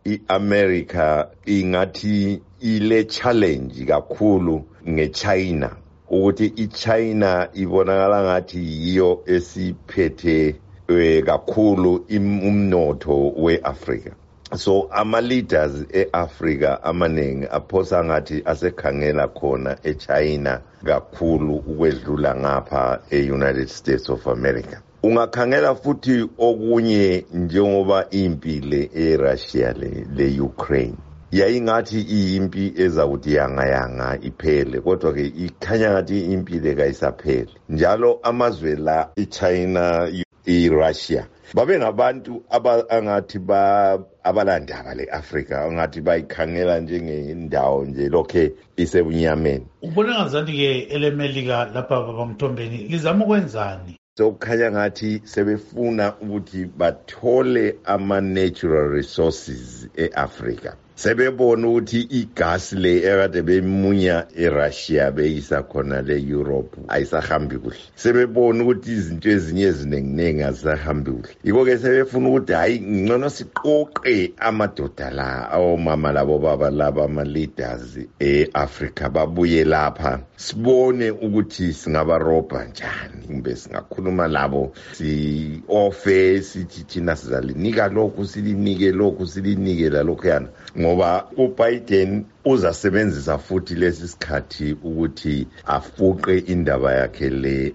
i-America ingathi ile challenge kakhulu ngeChina, ukuthi iChina ibonakala ngathi yiyo esiphethe kakhulu umnotho weAfrika. So ama-leaders e-Africa amaningi aphosa ngathi asekhangela khona eChina kakhulu ukwedlula ngapha e-United States of America. Ungakhangela futhi okunye njengoba impile eRussia le-Ukraine yayingathi iyimpi ezakuthi yanga iphele, kodwa ke ikhanya ngathi impile kayisapheli. Njalo amazwe la iChina, iRussia babe ngabantu angathi abalandaba le-Afrika, angathi bayikhangela njengendawo nje lokhe isebunyameni. Ubona ngazanti-ke elemelika lapha babamthombeni lizama ukwenzani? So kukhanya ngathi sebefuna ukuthi bathole ama-natural resources e-Afrika. Sebebona ukuthi igasi le ekade bemunya eRussia beyisa khona le-Europe ayisahambi kuhle. Sebebona ukuthi izinto ezinye ezinenginengi azisahambi kuhle. Yiko-ke sebefuna ukuthi hayi ngcono siqoqe amadoda la, omama labo baba laba ama-leaders e-Afrika babuye lapha sibone ukuthi singabarobha njani, kumbe singakhuluma labo si-offer sithi thina sizalinika lokhu silinike lokhu silinike lalokhuyana. Ngoba uBiden uzasebenzisa futhi lesi sikhathi ukuthi afuqe indaba yakhe le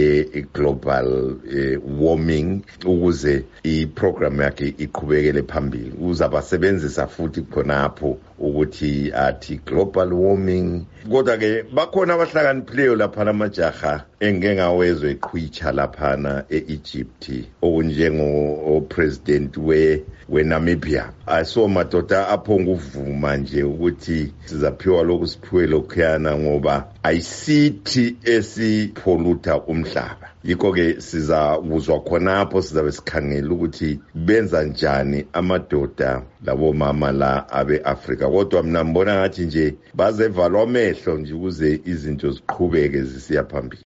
global warming ukuze iprogram yakhe iqhubekele phambili. Uzabasebenzisa futhi khonapho ukuthi athi global warming. Kodwa ke bakhona abahlakaniphileyo lapha namajaha engengawezwe iqhwicha laphana e-Egypt okunjengo president we-Namibia. Aso madoda aphonga uvuma nje ukuthi sizaphiwa lokhu siphiwe lokhuyana ngoba ayisithi esipholuta umhlaba. Yiko-ke sizakuzwa khonapho sizabe sikhangela ukuthi benza njani amadoda labo mama la abe-Afrika. Kodwa mina ngibona ngathi nje bazevalwa amehlo nje ukuze izinto ziqhubeke zisiya phambili.